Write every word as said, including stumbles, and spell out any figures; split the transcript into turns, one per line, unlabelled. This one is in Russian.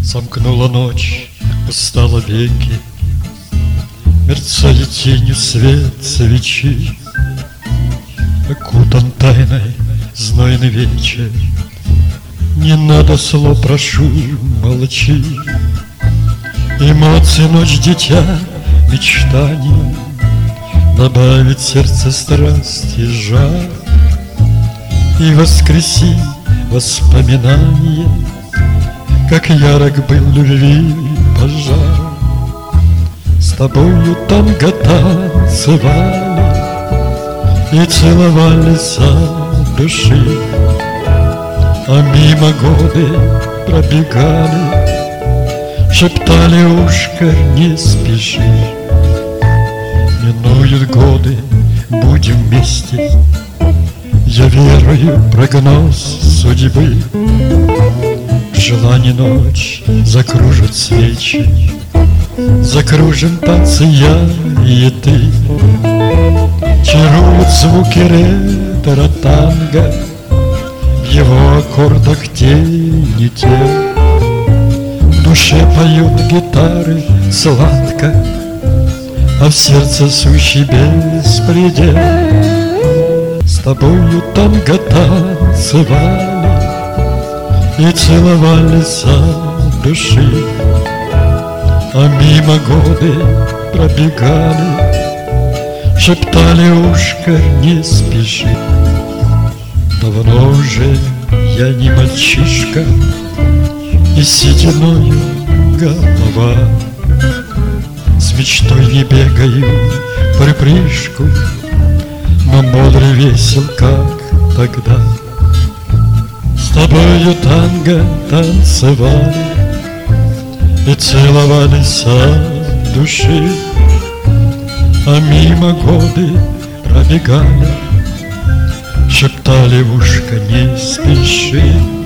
Сомкнула ночь, устала веки, мерцает тенью свет свечи. Окутан тайной знойный вечер, не надо слов, прошу, молчи. Эмоции ночь, дитя, мечтаний, добавит сердце страсти жар и воскреси воспоминания, как ярок был любви пожар. С тобою танго танцевали и целовались от души, а мимо годы пробегали, шептали ушко, не спеши. Минуют годы, будем вместе, я верую в прогноз судьбы. В желании ночь закружит свечи, закружим танцы я и ты. Чаруют звуки ретро танго, в его аккордах тени тел. В душе поют гитары сладко, а в сердце сущий беспредел. С тобою танго танцевали и целовались от души, а мимо годы пробегали, шептали ушко, не спеши. Давно уже я не мальчишка, и сединою голова. С мечтой не бегаю припрыжку, но бодр и весел, как тогда. С тобою танго танцевали и целовались от души, а мимо годы пробегали, шептали в ушко, не спеши.